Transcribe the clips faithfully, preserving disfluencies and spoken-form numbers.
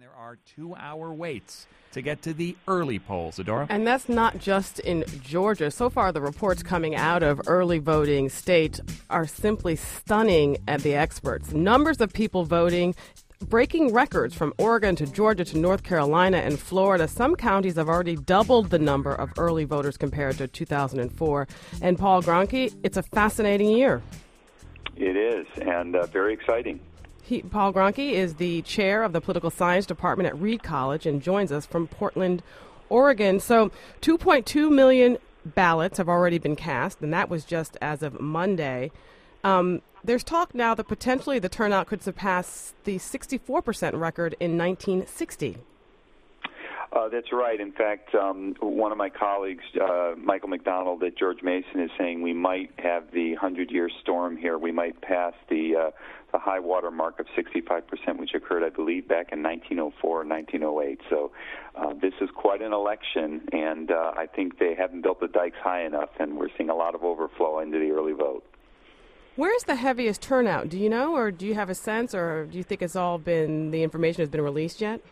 There are two-hour waits to get to the early polls, Adora. And that's not just in Georgia. So far, the reports coming out of early voting states are simply stunning at the experts. Numbers of people voting breaking records from Oregon to Georgia to North Carolina and Florida. Some counties have already doubled the number of early voters compared to two thousand four. And Paul Gronke, it's a fascinating year. It is, and uh, very exciting. He, Paul Gronke is the chair of the political science department at Reed College and joins us from Portland, Oregon. So two point two million ballots have already been cast, and that was just as of Monday. Um, there's talk now that potentially the turnout could surpass the sixty-four percent record in nineteen sixty. Uh, that's right. In fact, um, one of my colleagues, uh, Michael McDonald at George Mason, is saying we might have the hundred-year storm here. We might pass the uh, the high water mark of sixty-five percent, which occurred, I believe, back in nineteen oh four or nineteen oh eight. So uh, this is quite an election, and uh, I think they haven't built the dikes high enough, and we're seeing a lot of overflow into the early vote. Where's the heaviest turnout? Do you know, or do you have a sense, or do you think it's all been, the information has been released yet?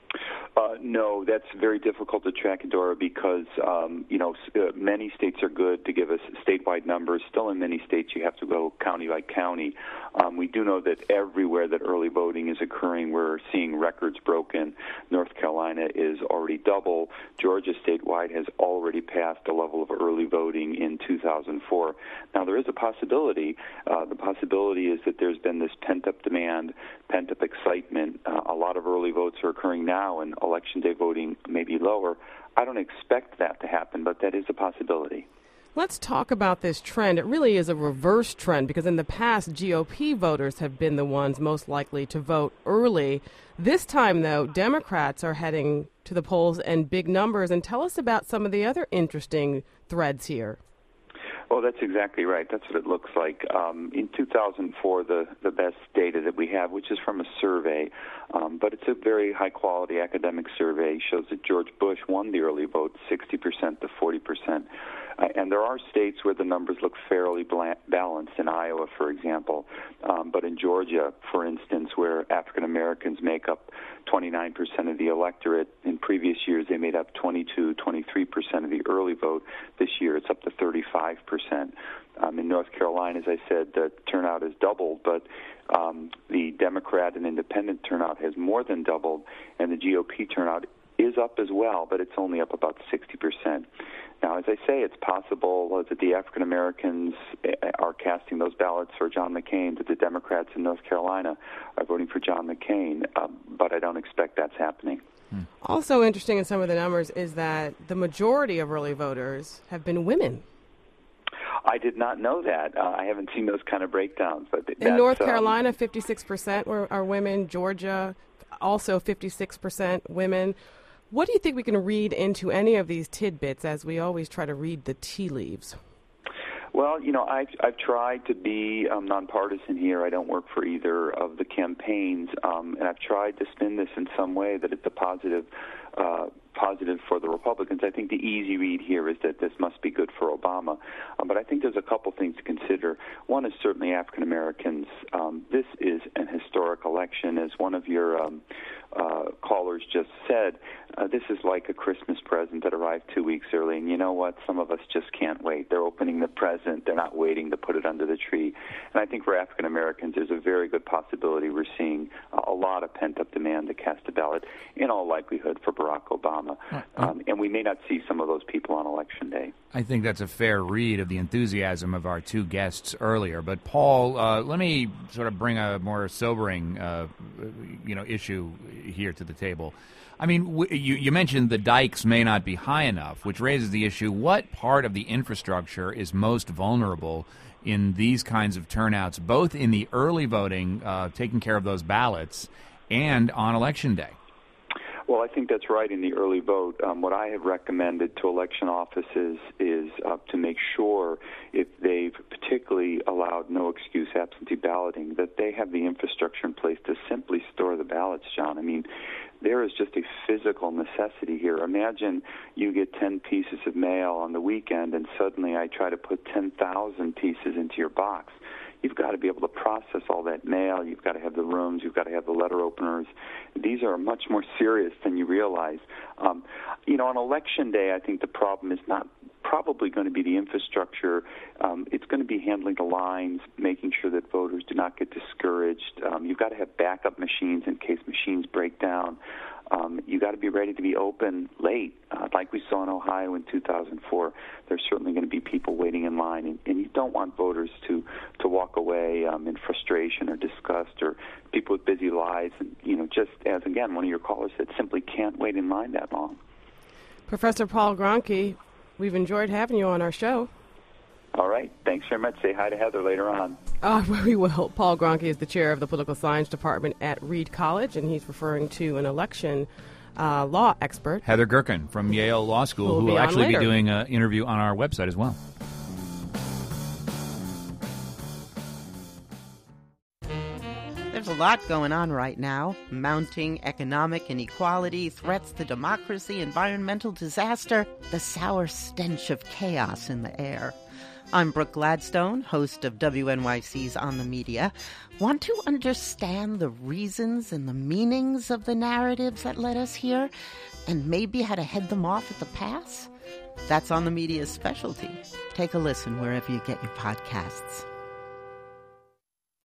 Uh, no, that's very difficult to track, Dora, because, um, you know, uh, many states are good to give us statewide numbers. Still in many states, you have to go county by county. Um, we do know that everywhere that early voting is occurring, we're seeing records broken. North Carolina is already double. Georgia statewide has already passed a level of early voting in two thousand four. Now, there is a possibility. Uh, the possibility is that there's been this pent-up demand, pent-up excitement. Uh, a lot of early votes are occurring now, and Election Day voting may be lower. I don't expect that to happen, but that is a possibility. Let's talk about this trend. It really is a reverse trend because in the past, G O P voters have been the ones most likely to vote early. This time, though, Democrats are heading to the polls in big numbers. And tell us about some of the other interesting threads here. Well, that's exactly right. That's what it looks like. Um, in two thousand four, the, the best data that we have, which is from a survey, um, but it's a very high-quality academic survey, shows that George Bush won the early vote sixty percent to forty percent. Uh, and there are states where the numbers look fairly bla- balanced, in Iowa, for example. Um, but in Georgia, for instance, where African Americans make up twenty-nine percent of the electorate, in previous years they made up twenty-two, twenty-three percent of the early vote. This year it's up to thirty-five percent. Um, in North Carolina, as I said, the turnout has doubled, but um, the Democrat and independent turnout has more than doubled, and the G O P turnout is up as well, but it's only up about sixty percent. Now, as I say, it's possible that the African Americans are casting those ballots for John McCain, that the Democrats in North Carolina are voting for John McCain, um, but I don't expect that's happening. Also interesting in some of the numbers is that the majority of early voters have been women. I did not know that. Uh, I haven't seen those kind of breakdowns. But in North Carolina, um, fifty-six percent were, are women. Georgia, also fifty-six percent women. What do you think we can read into any of these tidbits as we always try to read the tea leaves? Well, you know, I've, I've tried to be um, nonpartisan here. I don't work for either of the campaigns, um, and I've tried to spin this in some way that it's a positive uh, positive for the Republicans. I think the easy read here is that this must be good for Obama. Um, but I think there's a couple things to consider. One is certainly African Americans. Um, this is an historic election. As one of your um, uh, callers just said, uh, this is like a Christmas present that arrived two weeks early. And you know what? Some of us just can't wait. They're opening the present. They're not waiting to put it under the tree. And I think for African Americans, there's a very good possibility we're seeing a lot of pent-up demand to cast a ballot, in all likelihood, for Barack Obama. Um, and we may not see some of those people on Election Day. I think that's a fair read of the enthusiasm of our two guests earlier. But, Paul, uh, let me sort of bring a more sobering uh, you know, issue here to the table. I mean, w- you, you mentioned the dikes may not be high enough, which raises the issue, what part of the infrastructure is most vulnerable in these kinds of turnouts, both in the early voting, uh, taking care of those ballots, and on Election Day? Well, I think that's right in the early vote. Um, what I have recommended to election offices is uh, to make sure, if they've particularly allowed no excuse absentee balloting, that they have the infrastructure in place to simply store the ballots, John. I mean, there is just a physical necessity here. Imagine you get ten pieces of mail on the weekend, and suddenly I try to put ten thousand pieces into your box. you've got to be able to process all that mail. You've got to have the rooms. You've got to have the letter openers. These are much more serious than you realize. Um, you know, on Election Day, I think the problem is not probably going to be the infrastructure. Um, it's going to be handling the lines, making sure that voters do not get discouraged. Um, you've got to have backup machines in case machines break down. Um, you got to be ready to be open late, uh, like we saw in Ohio in two thousand four. There's certainly going to be people waiting in line, and, and you don't want voters to to walk away um, in frustration or disgust, or people with busy lives, and you know, just as again one of your callers said, simply can't wait in line that long. Professor Paul Gronke, we've enjoyed having you on our show. All right. Thanks very much. Say hi to Heather later on. Uh, we will. Paul Gronke is the chair of the Political Science Department at Reed College, and he's referring to an election uh, law expert. Heather Gerken from Yale Law School, We'll who be will on actually later. be doing an interview on our website as well. There's a lot going on right now. Mounting economic inequality, threats to democracy, environmental disaster, the sour stench of chaos in the air. I'm Brooke Gladstone, host of W N Y C's On the Media. Want to understand the reasons and the meanings of the narratives that led us here, and maybe how to head them off at the pass? That's On the Media's specialty. Take a listen wherever you get your podcasts.